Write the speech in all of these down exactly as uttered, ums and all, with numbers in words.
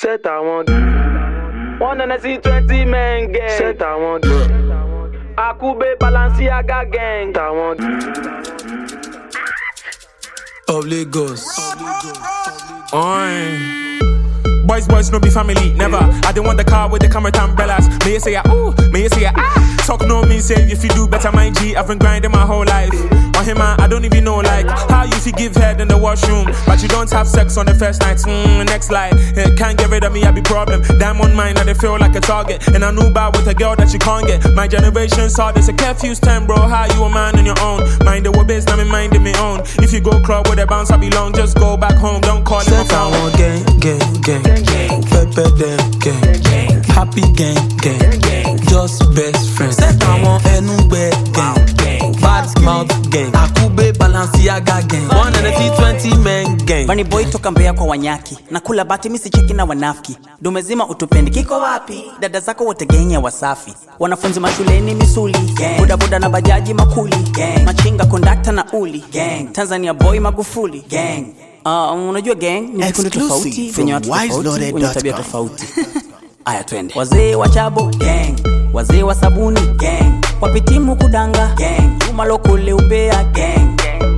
Set I want one and I see twenty men gang. Set I want Akube Balenciaga gang. I want of Lagos. Oi. Boys, boys, no be family, never. I don't want the car with the camera umbrellas. May you say ya, ooh, may you say ya, ah. Talk no me, say if you do better, mind G. I've been grinding my whole life. On him, I don't even know, like, how you fi give head in the washroom, but you don't have sex on the first night. Mm, next lie, eh, can't get rid of me, I be problem. Damn on mine, now they feel like a target. And I knew about with a girl that you can't get. My generation's hard, it's a curfew's time, bro. How you a man on your own? Mind the biz, now me minding me own. If you go club with a bounce, I belong. Just go back home, don't call it my phone. Gang, gang, gang. Pepper them, gang, gang. Happy gang, gang, gang. Just best friends. Set I want anywhere, gang, bad mouth gang. Akube Balenciaga gang. One and a T twenty men gang. Bunny boy toka Mbeya kwa Wanyaki. Nakula bati misi cheki na wanafiki. Dumezima utupendi kiko wapi? Dada zako wote gang ya Wasafi. Wanafunzi mashuleni misuli gang. Boda boda na bajaji makuli gang. Machinga kondakta na uli gang. Tanzania boy Magufuli gang. Uh, unajua gang ni vikundi tofauti venye watu tofauti wenye tabia tofauti. Aya twende. Wazee wa chabo gang, wazee wa sabuni gang, wapitimu kudanga gang, umalokole ubea gang.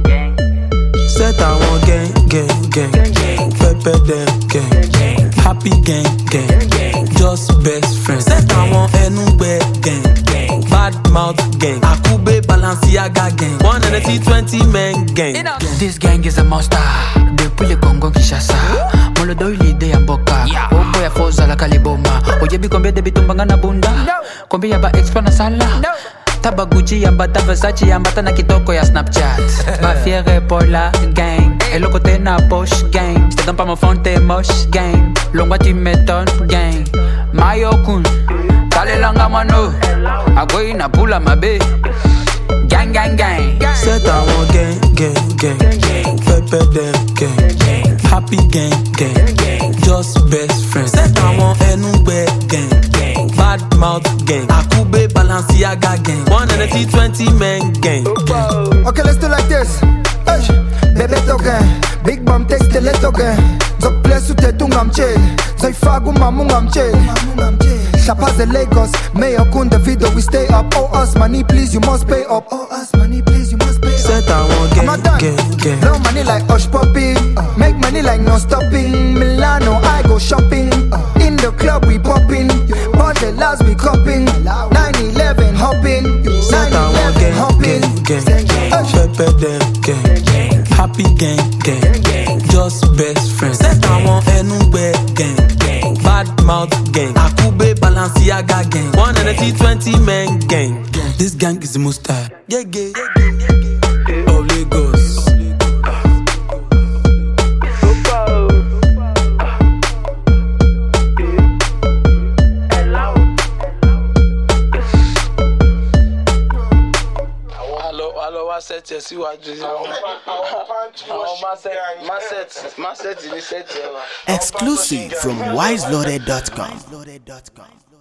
Set I want gang, gang, gang. Pepper them gang, gang. Happy gang, gang. Just best friends. Set I want anywhere gang, bad mouth gang. Akube Balenciaga gang. One and a T twenty men gang. This gang is a monster. Depuis le Congo Kinshasa, molo doi lide ya mboka. Obo ya foza la kaliboma. Ojebi kombe de bitumbanga na bunda. Kombe ya ba expa na sala. Taba Gucci yamba ta Versace yamba ta na kitoko ya Snapchat. Ma fiere pour la gang. Elo kote na Bosch gang. J'te donne pas mon phone t'es moche gang. Longwa tu m'étonnes gang. Mayo kun. Kale langa mano. Agoi na pula mabe. Gang gang gang. Set I want gang, gang, gang. Pepper them gang. Happy gang, gang. Just best friends. Set I want anywhere gang. Bad mouth gang. Akube Balenciaga gang. One and a T twenty men gang. Okay, let's do like this. Hey, baby token. Big bomb takes the little gang. Zok place u te tungam che. Zoi fagu mamungam che. Chapas de Lagos, Mayor Kun the video, we stay up. Oh us money, please you must pay up. Oh us money, please you must pay up. Set I want gang, gang, gang. Blow money like Hush Puppy, uh, make money like no stopping. Milano, I go shopping. Uh, in the club we popping, but the last we copping. nine eleven hopping, Set I want gang, gang, gang. Pepper them gang, happy gang, gang. Just best friends. Set I want anywhere gang. Bad mouth gang. Akube Balenciaga gang. One and a T twenty men gang. This gang is the most style. Yeah, yeah, yeah. Of Lagos. Exclusive from wise loaded dot com.